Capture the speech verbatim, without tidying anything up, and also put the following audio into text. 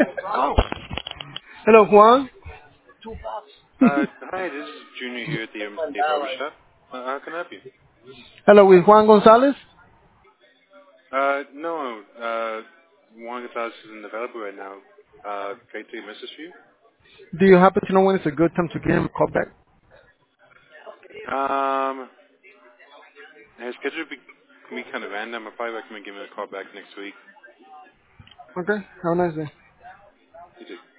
Hello, Juan. Uh, hi, this is Junior here at the M C A Barbershop. Uh, how can I help you? Hello, with Juan Gonzalez. Uh, no, uh, Juan Gonzalez isn't available right now. Uh, can I take a message for you? Do you happen to know when it's a good time to give him a call back? Um, his schedule be, can be kind of random. I'll probably recommend giving him a call back next week. Okay, have a nice day. You too.